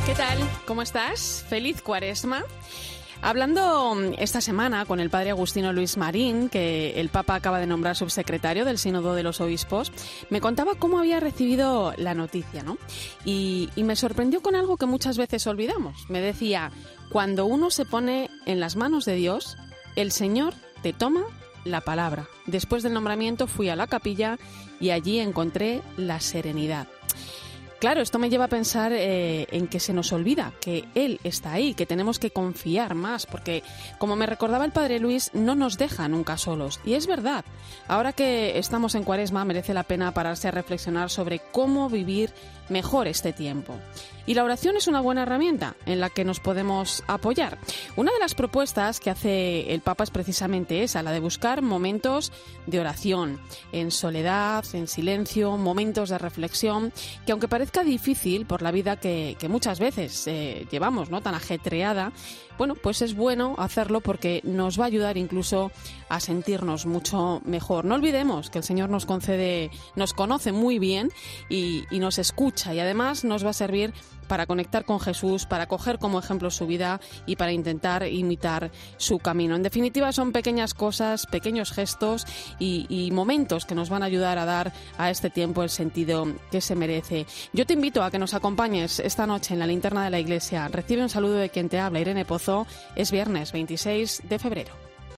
¿Qué tal? ¿Cómo estás? Feliz Cuaresma. Hablando esta semana con el padre Agustino Luis Marín, que el Papa acaba de nombrar subsecretario del Sínodo de los Obispos, me contaba cómo había recibido la noticia, ¿no? Y me sorprendió con algo que muchas veces olvidamos. Me decía, cuando uno se pone en las manos de Dios, el Señor te toma la palabra. Después del nombramiento fui a la capilla y allí encontré la serenidad. Claro, esto me lleva a pensar en que se nos olvida que Él está ahí, que tenemos que confiar más, porque, como me recordaba el Padre Luis, no nos deja nunca solos. Y es verdad, ahora que estamos en Cuaresma merece la pena pararse a reflexionar sobre cómo vivir mejor este tiempo. Y la oración es una buena herramienta en la que nos podemos apoyar. Una de las propuestas que hace el Papa es precisamente esa, la de buscar momentos de oración, en soledad, en silencio, momentos de reflexión, que aunque parezca difícil por la vida que muchas veces llevamos, ¿no?, tan ajetreada, bueno, pues es bueno hacerlo porque nos va a ayudar incluso a sentirnos mucho mejor. No olvidemos que el Señor nos conoce muy bien y nos escucha, y además nos va a servir para conectar con Jesús, para coger como ejemplo su vida y para intentar imitar su camino. En definitiva, son pequeñas cosas, pequeños gestos y momentos que nos van a ayudar a dar a este tiempo el sentido que se merece. Yo te invito a que nos acompañes esta noche en la linterna de la Iglesia. Recibe un saludo de quien te habla, Irene Pozo. Es viernes 26 de febrero.